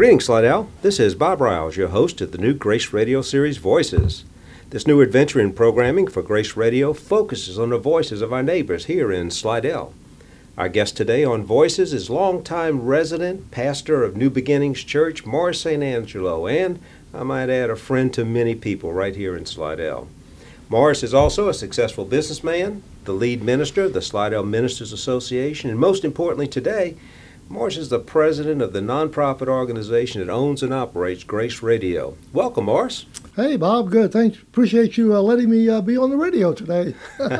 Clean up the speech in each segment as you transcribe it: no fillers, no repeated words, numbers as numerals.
Greetings, Slidell. This is Bob Riles, your host of the new Grace Radio series, Voices. This new adventure in programming for Grace Radio focuses on the voices of our neighbors here in Slidell. Our guest today on Voices is longtime resident pastor of New Beginnings Church, Morris St. Angelo, and, I might add, a friend to many people right here in Slidell. Morris is also a successful businessman, the lead minister of the Slidell Ministers Association, and most importantly today, Morris is the president of the nonprofit organization that owns and operates Grace Radio. Welcome, Morris. Hey, Bob. Good. Thanks. Appreciate you letting me be on the radio today.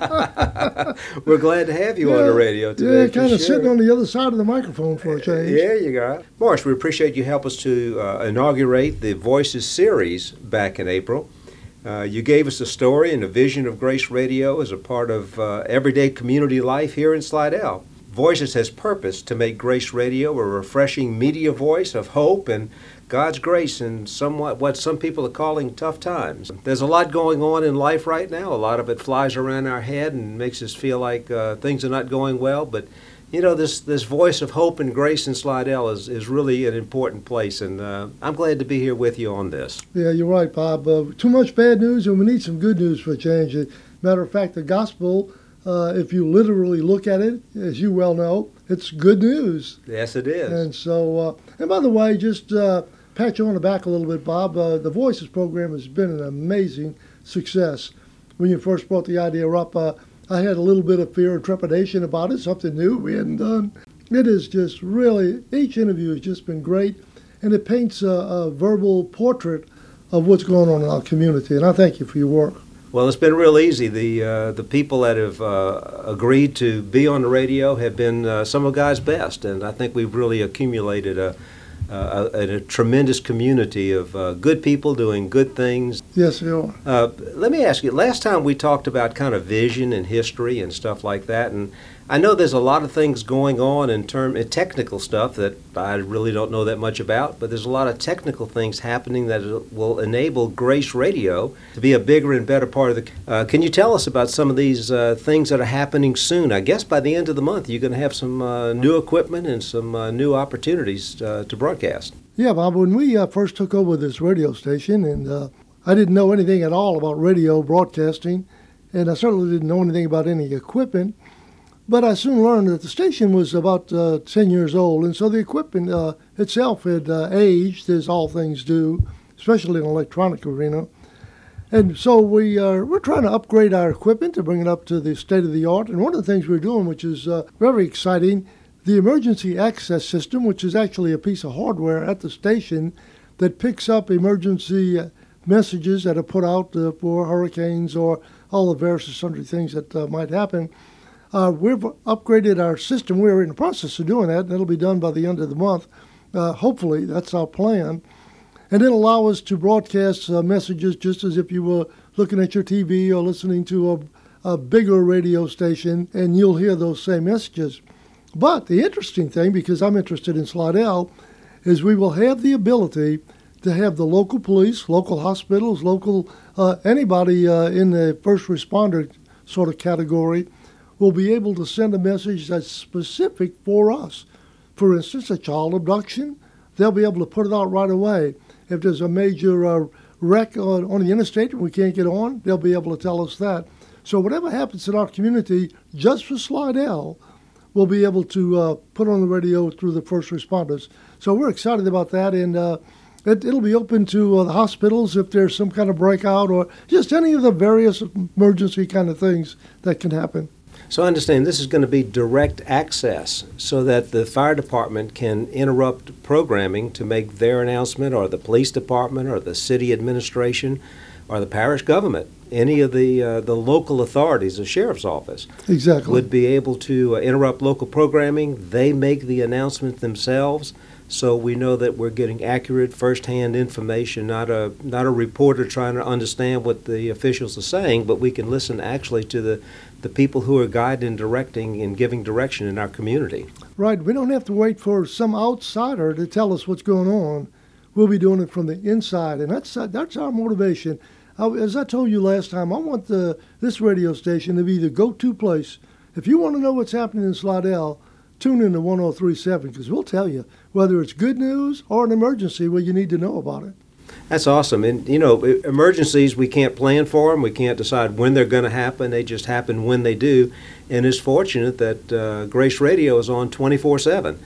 We're glad to have you on the radio today. Yeah, kind of sitting on the other side of the microphone for a change. Yeah, you got it. Morris, we appreciate you help us to inaugurate the Voices series back in April. You gave us a story and a vision of Grace Radio as a part of everyday community life here in Slidell. Voices has purpose to make Grace Radio a refreshing media voice of hope and God's grace in somewhat what some people are calling tough times. There's a lot going on in life right now. A lot of it flies around our head and makes us feel like things are not going well. But, you know, this voice of hope and grace in Slidell is really an important place. And I'm glad to be here with you on this. Yeah, you're right, Bob. Too much bad news, and we need some good news for a change. Matter of fact, the gospel, if you literally look at it, as you well know, it's good news. Yes, it is. And so, and by the way, just pat you on the back a little bit, Bob. The Voices program has been an amazing success. When you first brought the idea up, I had a little bit of fear and trepidation about it, something new we hadn't done. It is just really, each interview has just been great, and it paints a verbal portrait of what's going on in our community, and I thank you for your work. Well, it's been real easy. The people that have agreed to be on the radio have been some of God's best, and I think we've really accumulated a tremendous community of good people doing good things. Yes, you are. Let me ask you, last time we talked about kind of vision and history and stuff like that, and I know there's a lot of things going on in technical stuff that I really don't know that much about, but there's a lot of technical things happening that will enable Grace Radio to be a bigger and better part of the... Can you tell us about some of these things that are happening soon? I guess by the end of the month you're going to have some new equipment and some new opportunities to broadcast. Yeah, Bob, when we first took over this radio station, and I didn't know anything at all about radio broadcasting, and I certainly didn't know anything about any equipment. But I soon learned that the station was about 10 years old, and so the equipment itself had aged, as all things do, especially in the electronic arena. And so we're trying to upgrade our equipment to bring it up to the state of the art. And one of the things we're doing, which is very exciting, the emergency access system, which is actually a piece of hardware at the station that picks up emergency messages that are put out for hurricanes or all the various sundry things that might happen. We've upgraded our system. We're in the process of doing that, and it'll be done by the end of the month. Hopefully, that's our plan. And it'll allow us to broadcast messages just as if you were looking at your TV or listening to a bigger radio station, and you'll hear those same messages. But the interesting thing, because I'm interested in Slidell, is we will have the ability to have the local police, local hospitals, local anybody in the first responder sort of category will be able to send a message that's specific for us. For instance, a child abduction, they'll be able to put it out right away. If there's a major wreck on the interstate and we can't get on, they'll be able to tell us that. So whatever happens in our community, just for Slidell, we'll be able to put on the radio through the first responders. So we're excited about that, and it'll be open to the hospitals if there's some kind of breakout or just any of the various emergency kind of things that can happen. So I understand this is going to be direct access so that the fire department can interrupt programming to make their announcement, or the police department or the city administration or the parish government, any of the local authorities, the sheriff's office, exactly, would be able to interrupt local programming. They make the announcement themselves, so we know that we're getting accurate first-hand information, not a reporter trying to understand what the officials are saying, but we can listen actually to the people who are guiding and directing and giving direction in our community. Right. We don't have to wait for some outsider to tell us what's going on. We'll be doing it from the inside, and that's our motivation. As I told you last time, I want this radio station to be the go-to place. If you want to know what's happening in Slidell, tune in to 103.7 because we'll tell you whether it's good news or an emergency where you need to know about it. That's awesome. And, emergencies, we can't plan for them. We can't decide when they're going to happen. They just happen when they do. And it's fortunate that Grace Radio is on 24/7.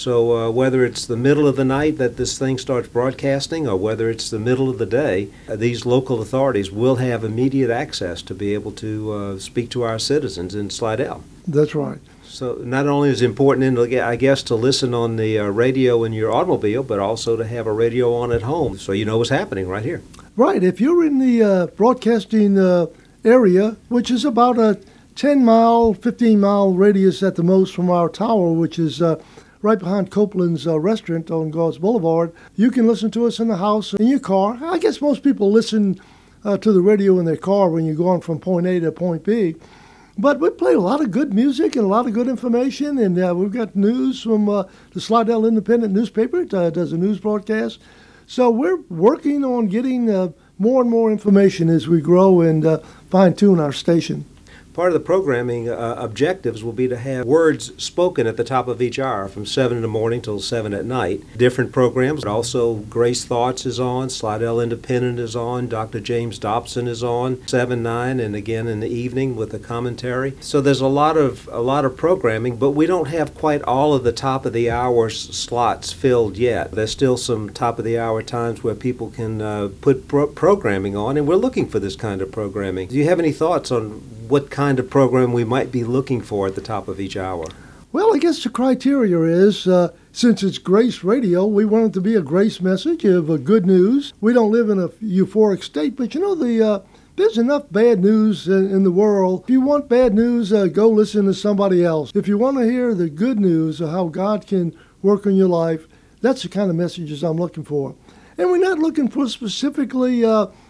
So whether it's the middle of the night that this thing starts broadcasting or whether it's the middle of the day, these local authorities will have immediate access to be able to speak to our citizens in Slidell. That's right. So not only is it important, I guess, to listen on the radio in your automobile, but also to have a radio on at home so you know what's happening right here. Right. If you're in the broadcasting area, which is about a 10-mile, 15-mile radius at the most from our tower, which is right behind Copeland's restaurant on Gauze Boulevard, you can listen to us in the house, in your car. I guess most people listen to the radio in their car when you're going from point A to point B. But we play a lot of good music and a lot of good information, and we've got news from the Slidell Independent newspaper. It does a news broadcast. So we're working on getting more and more information as we grow and fine-tune our station. Part of the programming objectives will be to have words spoken at the top of each hour from 7 in the morning till 7 at night. Different programs. Also, Grace Thoughts is on, Slidell Independent is on, Dr. James Dobson is on, 7, 9, and again in the evening with a commentary. So there's a lot of programming, but we don't have quite all of the top of the hour slots filled yet. There's still some top of the hour times where people can put programming on, and we're looking for this kind of programming. Do you have any thoughts on what kind of program we might be looking for at the top of each hour? Well, I guess the criteria is, since it's Grace Radio, we want it to be a grace message of good news. We don't live in a euphoric state, but there's enough bad news in the world. If you want bad news, go listen to somebody else. If you want to hear the good news of how God can work in your life, that's the kind of messages I'm looking for. And we're not looking for specifically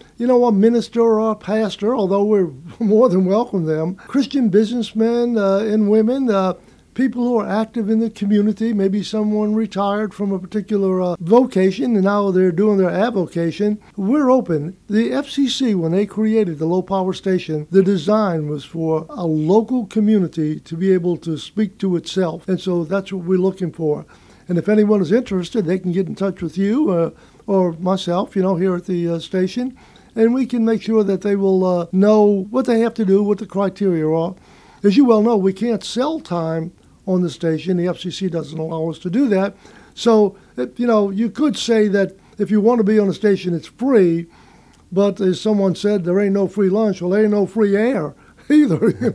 a minister or a pastor, although we're more than welcome them. Christian businessmen and women, people who are active in the community, maybe someone retired from a particular vocation and now they're doing their avocation. We're open. The FCC, when they created the low power station, the design was for a local community to be able to speak to itself. And so that's what we're looking for. And if anyone is interested, they can get in touch with you or myself, here at the station. And we can make sure that they will know what they have to do, what the criteria are. As you well know, we can't sell time on the station. The FCC doesn't allow us to do that. So, you could say that if you want to be on the station, it's free. But as someone said, there ain't no free lunch. Well, there ain't no free air either,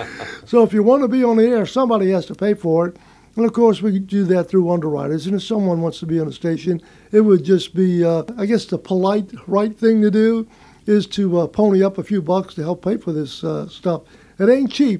So if you want to be on the air, somebody has to pay for it. And, of course, we do that through underwriters. And if someone wants to be on the station, it would just be, the polite, right thing to do is to pony up a few bucks to help pay for this stuff. It ain't cheap.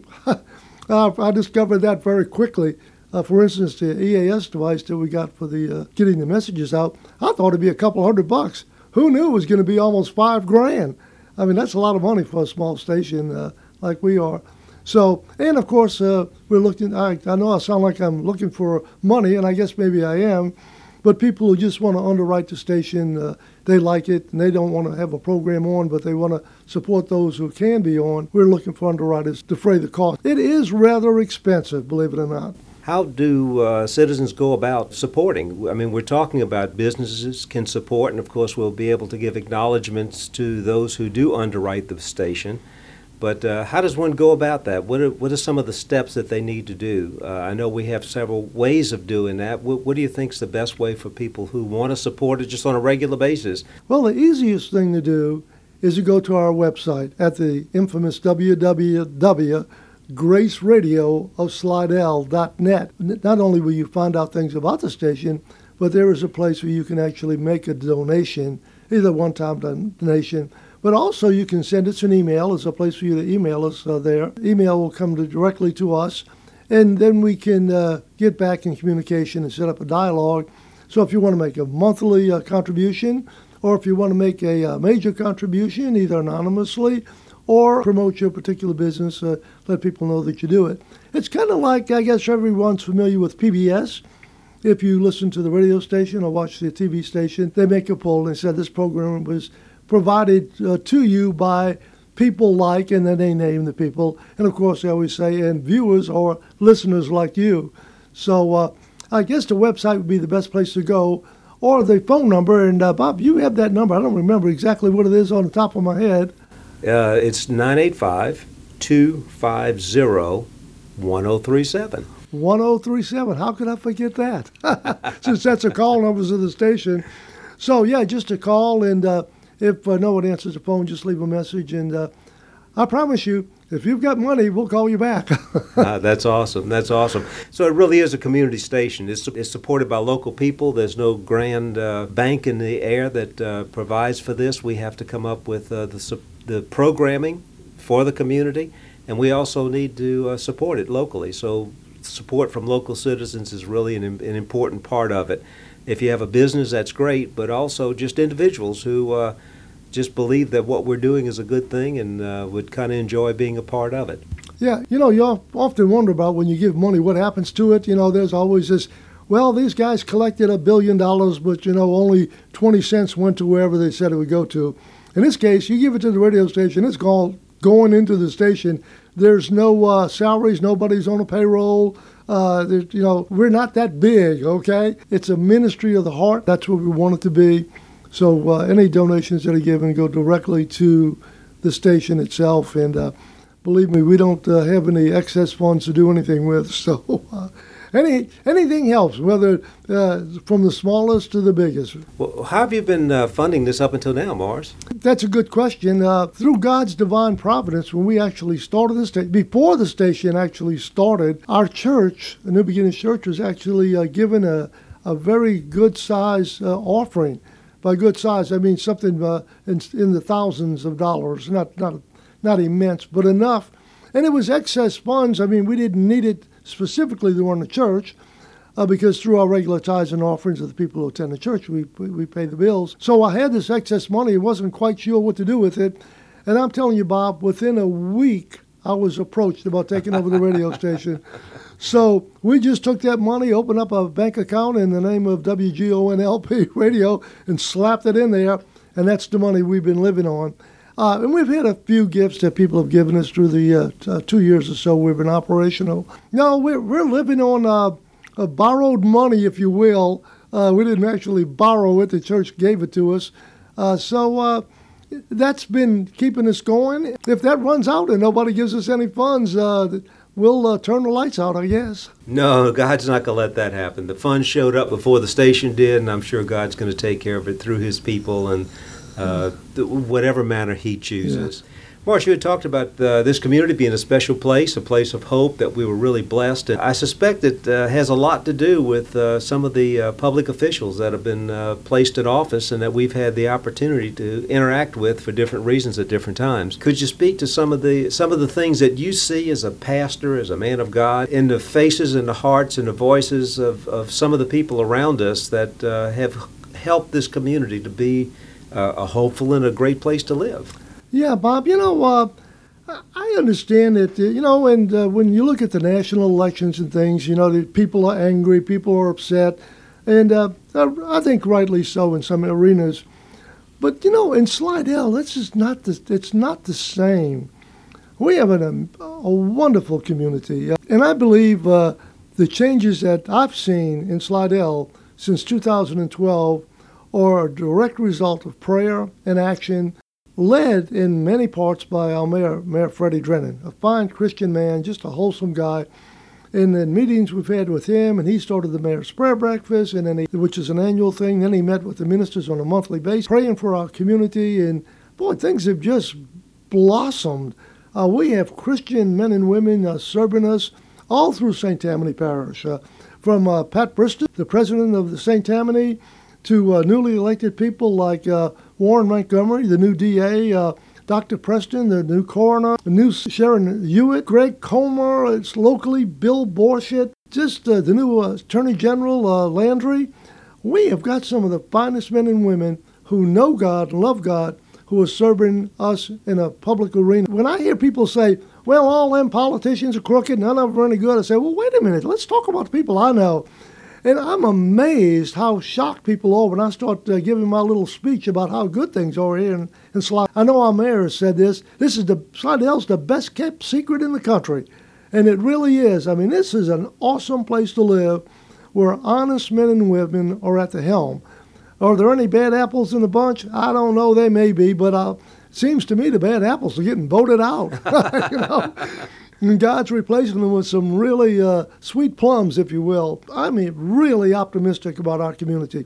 I discovered that very quickly. For instance, the EAS device that we got for the getting the messages out, I thought it'd be a couple $100. Who knew it was going to be almost $5,000? I mean, that's a lot of money for a small station like we are. So, and of course, we're looking, I know I sound like I'm looking for money, and I guess maybe I am, but people who just want to underwrite the station, they like it, and they don't want to have a program on, but they want to support those who can be on. We're looking for underwriters to defray the cost. It is rather expensive, believe it or not. How do citizens go about supporting? I mean, we're talking about businesses can support, and of course we'll be able to give acknowledgments to those who do underwrite the station. But how does one go about that? What are some of the steps that they need to do? I know we have several ways of doing that. What do you think is the best way for people who want to support it just on a regular basis? Well, the easiest thing to do is to go to our website at the infamous www.graceradioofslidell.net. Not only will you find out things about the station, but there is a place where you can actually make a donation, either one-time donation, but also you can send us an email. There's a place for you to email us there. Email will come directly to us, and then we can get back in communication and set up a dialogue. So if you want to make a monthly contribution, or if you want to make a major contribution, either anonymously or promote your particular business, let people know that you do it. It's kind of like, I guess everyone's familiar with PBS. If you listen to the radio station or watch the TV station, they make a poll and they said this program was provided to you by people like, and then they name the people. And of course, they always say, and viewers or listeners like you. So I guess the website would be the best place to go, or the phone number. And Bob, you have that number. I don't remember exactly what it is on the top of my head. It's 985-250-1037. 1037. How could I forget that? Since that's the call numbers of the station. So, yeah, just a call. And if no one answers the phone, just leave a message. And I promise you, if you've got money, we'll call you back. That's awesome. That's awesome. So it really is a community station. It's supported by local people. There's no grand bank in the air that provides for this. We have to come up with the programming for the community, and we also need to support it locally. So support from local citizens is really an important part of it. If you have a business, that's great, but also just individuals who just believe that what we're doing is a good thing and would kind of enjoy being a part of it. Yeah, you often wonder about when you give money, what happens to it. There's always this, well, these guys collected $1 billion, but, only 20 cents went to wherever they said it would go to. In this case, you give it to the radio station, it's going into the station. There's no salaries, nobody's on a payroll. We're not that big, okay? It's a ministry of the heart. That's what we want it to be. So any donations that are given go directly to the station itself. And believe me, we don't have any excess funds to do anything with. So anything helps, whether from the smallest to the biggest. Well, how have you been funding this up until now, Morris? That's a good question. Through God's divine providence, when we actually started the station, before the station actually started, our church, the New Beginnings Church, was actually given a very good size offering. By good size, I mean something in the thousands of dollars, not immense, but enough. And it was excess funds. I mean, we didn't need it specifically to run the church because through our regular tithes and offerings of the people who attend the church, we pay the bills. So I had this excess money. I wasn't quite sure what to do with it. And I'm telling you, Bob, within a week, I was approached about taking over the radio station. So we just took that money, opened up a bank account in the name of WGONLP Radio, and slapped it in there, and that's the money we've been living on. And we've had a few gifts that people have given us through the 2 years or so we've been operational. No, we're living on borrowed money, if you will. We didn't actually borrow it. The church gave it to us. So that's been keeping us going. If that runs out and nobody gives us any funds, we'll turn the lights out, I guess. No, God's not going to let that happen. The funds showed up before the station did, and I'm sure God's going to take care of it through his people and whatever manner he chooses. Yeah. Morris, you had talked about this community being a special place, a place of hope, that we were really blessed. And I suspect it has a lot to do with some of the public officials that have been placed in office and that we've had the opportunity to interact with for different reasons at different times. Could you speak to some of the things that you see as a pastor, as a man of God, in the faces and the hearts and the voices of some of the people around us that have helped this community to be a hopeful and a great place to live? Yeah, Bob, I understand that, and when you look at the national elections and things, that people are angry, people are upset, and I think rightly so in some arenas. But, in Slidell, it's not the same. We have a wonderful community, and I believe the changes that I've seen in Slidell since 2012 are a direct result of prayer and action, led in many parts by our Mayor Freddie Drennan, a fine Christian man, just a wholesome guy. And in meetings we've had with him, and he started the Mayor's Prayer Breakfast, and then which is an annual thing. Then he met with the ministers on a monthly basis, praying for our community. And boy, things have just blossomed. We have Christian men and women serving us all through St. Tammany Parish, from Pat Bristol, the president of the St. Tammany, to newly elected people like Warren Montgomery, the new DA, Dr. Preston, the new coroner, the new Sharon Hewitt, Greg Comer, it's locally Bill Borshett, just the new Attorney General Landry. We have got some of the finest men and women who know God, love God, who are serving us in a public arena. When I hear people say, well, all them politicians are crooked, none of them are any good, I say, well, wait a minute, let's talk about the people I know. And I'm amazed how shocked people are when I start giving my little speech about how good things are here in Slidell. I know our mayor has said this. Slidell's the best kept secret in the country. And it really is. I mean, this is an awesome place to live where honest men and women are at the helm. Are there any bad apples in the bunch? I don't know. They may be, but it seems to me the bad apples are getting voted out. You know? And God's replacing them with some really sweet plums, if you will. I mean, really optimistic about our community.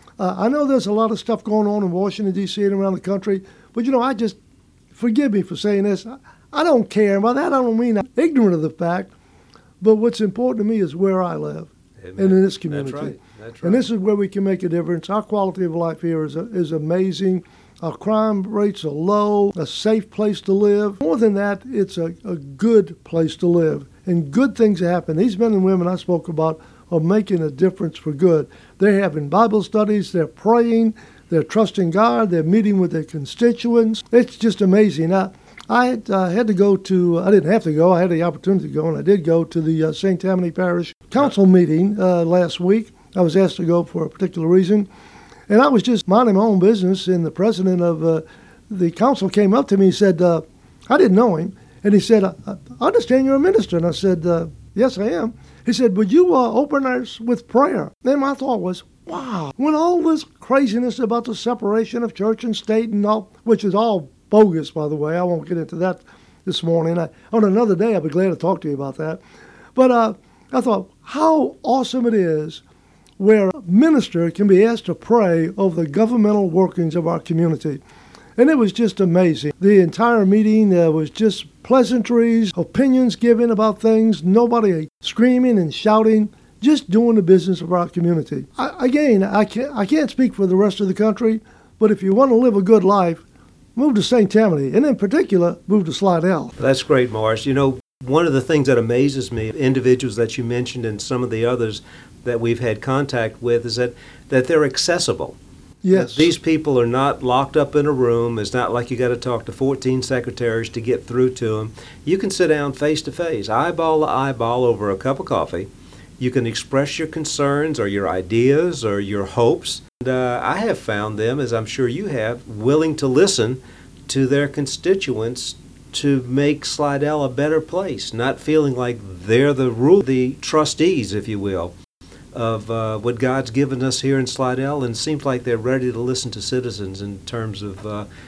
I know there's a lot of stuff going on in Washington, D.C. and around the country, but, you know, forgive me for saying this, I don't care. By that, I don't mean I'm ignorant of the fact, but what's important to me is where I live. Amen. And in this community. That's right. That's right. And this is where we can make a difference. Our quality of life here is amazing. Our crime rates are low, a safe place to live. More than that, it's a good place to live. And good things happen. These men and women I spoke about are making a difference for good. They're having Bible studies, they're praying, they're trusting God, they're meeting with their constituents. It's just amazing. Now, I had to go to, I didn't have to go, I had the opportunity to go, and I did go to the St. Tammany Parish Council meeting last week. I was asked to go for a particular reason. And I was just minding my own business, and the president of the council came up to me and said, I didn't know him, and he said, I understand you're a minister. And I said, yes, I am. He said, would you open us with prayer? Then my thought was, wow, when all this craziness about the separation of church and state and all, which is all bogus, by the way, I won't get into that this morning. On another day, I'll be glad to talk to you about that. But I thought, how awesome it is where a minister can be asked to pray over the governmental workings of our community. And it was just amazing. The entire meeting was just pleasantries, opinions given about things, nobody screaming and shouting, just doing the business of our community. I can't speak for the rest of the country, but if you want to live a good life, move to St. Tammany, and in particular, move to Slidell. That's great, Morris. You know, one of the things that amazes me, individuals that you mentioned and some of the others that we've had contact with, is that they're accessible. Yes. These people are not locked up in a room. It's not like you got to talk to 14 secretaries to get through to them. You can sit down face to face, eyeball to eyeball over a cup of coffee. You can express your concerns or your ideas or your hopes. And I have found them, as I'm sure you have, willing to listen to their constituents to make Slidell a better place, not feeling like they're the trustees, if you will, of what God's given us here in Slidell, and it seems like they're ready to listen to citizens in terms of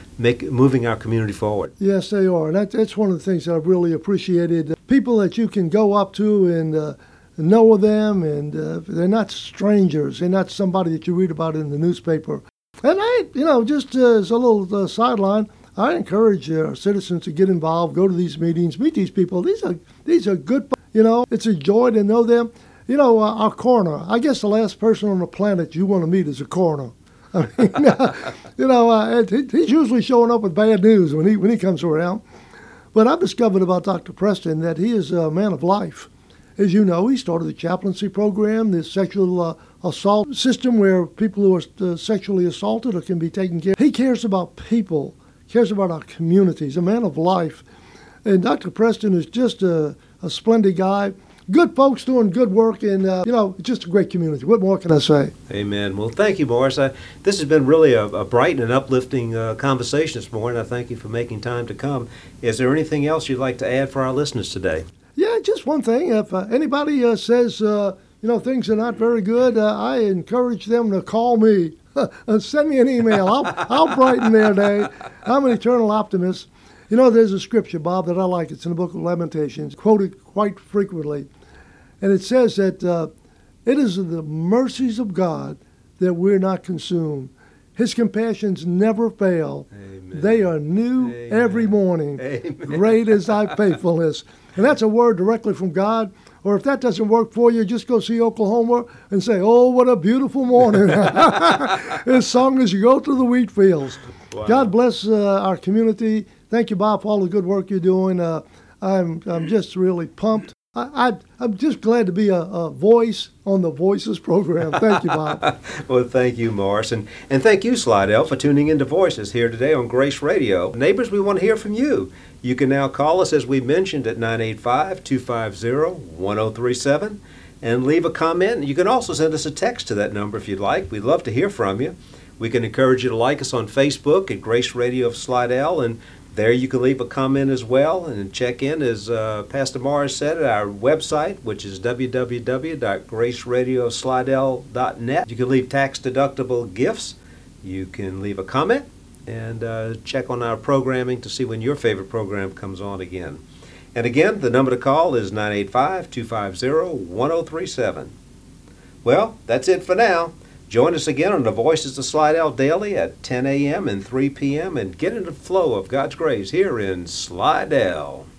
moving our community forward. Yes, they are. And that's one of the things that I've really appreciated. People that you can go up to and know them, and they're not strangers. They're not somebody that you read about in the newspaper. And just as a little sideline, I encourage our citizens to get involved, go to these meetings, meet these people. These are good, it's a joy to know them. Our coroner, I guess the last person on the planet you want to meet is a coroner. I mean, he's usually showing up with bad news when he comes around. But I've discovered about Dr. Preston that he is a man of life. As you know, he started the chaplaincy program, the sexual assault system where people who are sexually assaulted or can be taken care of. He cares about people, cares about our communities, a man of life. And Dr. Preston is just a splendid guy. Good folks doing good work, and, it's just a great community. What more can I say? Amen. Well, thank you, Morris. This has been really a bright and uplifting conversation this morning. I thank you for making time to come. Is there anything else you'd like to add for our listeners today? Yeah, just one thing. If anybody says, things are not very good, I encourage them to call me. Send me an email. I'll brighten their day. I'm an eternal optimist. There's a scripture, Bob, that I like. It's in the book of Lamentations, quoted quite frequently. And it says that it is the mercies of God that we're not consumed. His compassions never fail. Amen. They are new every morning. Amen. Great is thy faithfulness. And that's a word directly from God. Or if that doesn't work for you, just go see Oklahoma and say, oh, what a beautiful morning. As sung as you go through the wheat fields. Wow. God bless our community. Thank you, Bob, for all the good work you're doing. I'm just really pumped. I'm just glad to be a voice on the Voices program. Thank you, Bob. Well, thank you, Morris. And thank you, Slidell, for tuning into Voices here today on Grace Radio. Neighbors, we want to hear from you. You can now call us, as we mentioned, at 985-250-1037 and leave a comment. You can also send us a text to that number if you'd like. We'd love to hear from you. We can encourage you to like us on Facebook at Grace Radio of Slidell, and There you can leave a comment as well and check in, as Pastor Morris said, at our website, which is www.graceradioslidell.net. You can leave tax-deductible gifts. You can leave a comment and check on our programming to see when your favorite program comes on again. And again, the number to call is 985-250-1037. Well, that's it for now. Join us again on the Voices of Slidell Daily at 10 a.m. and 3 p.m. and get in the flow of God's grace here in Slidell.